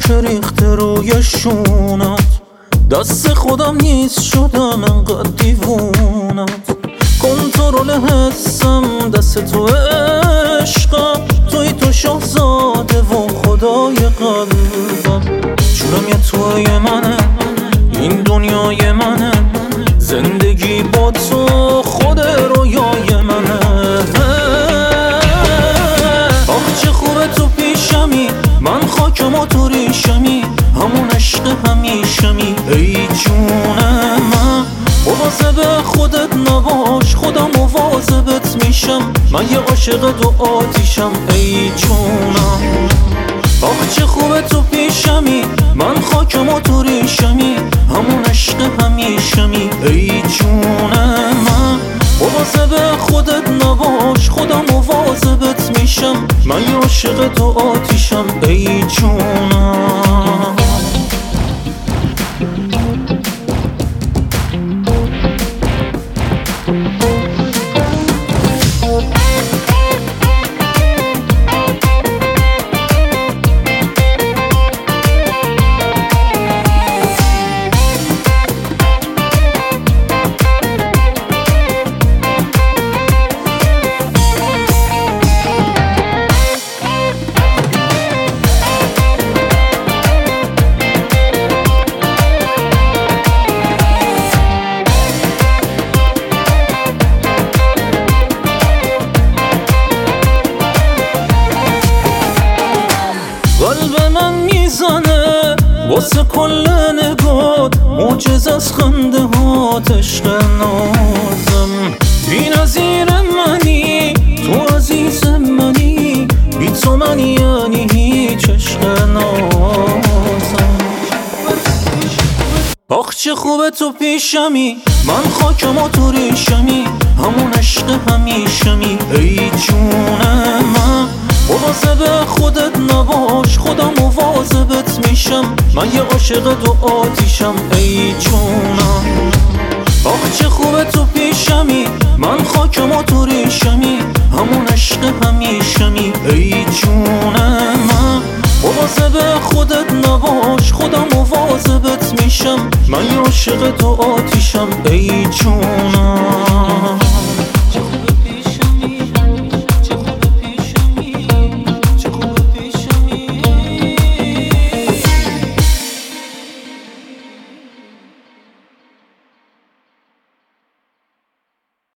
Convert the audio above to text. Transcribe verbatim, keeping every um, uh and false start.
که ریخته روی شونت، دست خودم نیست شدم انقدر دیوونت. کنترل حسم دست تو عشقم، توی تو شاهزاده و خدای قلبم. جونم یه توی منه، این دنیای منه، زندگی با تو خود رویای منه. آخ چه خوبه تو پیشمی، من خاکم و تو ریشمی، همون عشق همیشمی. ای جونم من مواظب خودت نباش، خودم مواظبت میشم، من یه عاشق دو آتیشم. ای جونم آخ چه خوبه تو پیشمی، من خاکم و تو ریشمی، همون عشق همیشمی. ای جونم من مواظب خودت نباش، خودم مواظبت میشم، من یه عاشق دو آتیشم. ای جونم قلب من میزنه واسه کل نگات، معجزه از خنده هات، عشق نازم. بی نظیر منی تو عزیز منی، بی تو من یعنی هیچ، عشق نازم. آخ چه خوبه تو پیشمی، من خاکم و تو ریشمی، همون عشق همیشمی. ای جونم من مواظب خودت نباش، خودم مواظبت میشم، من یه عاشق دو آتیشم. ای جونم آخ چه خوبه تو پیشمی، من خاکم و تو ریشمی، همون عشق همیشمی. ای جونم من مواظب خودت نباش، خودم مواظبت میشم، من یه عاشق دو آتیشم. ای جونم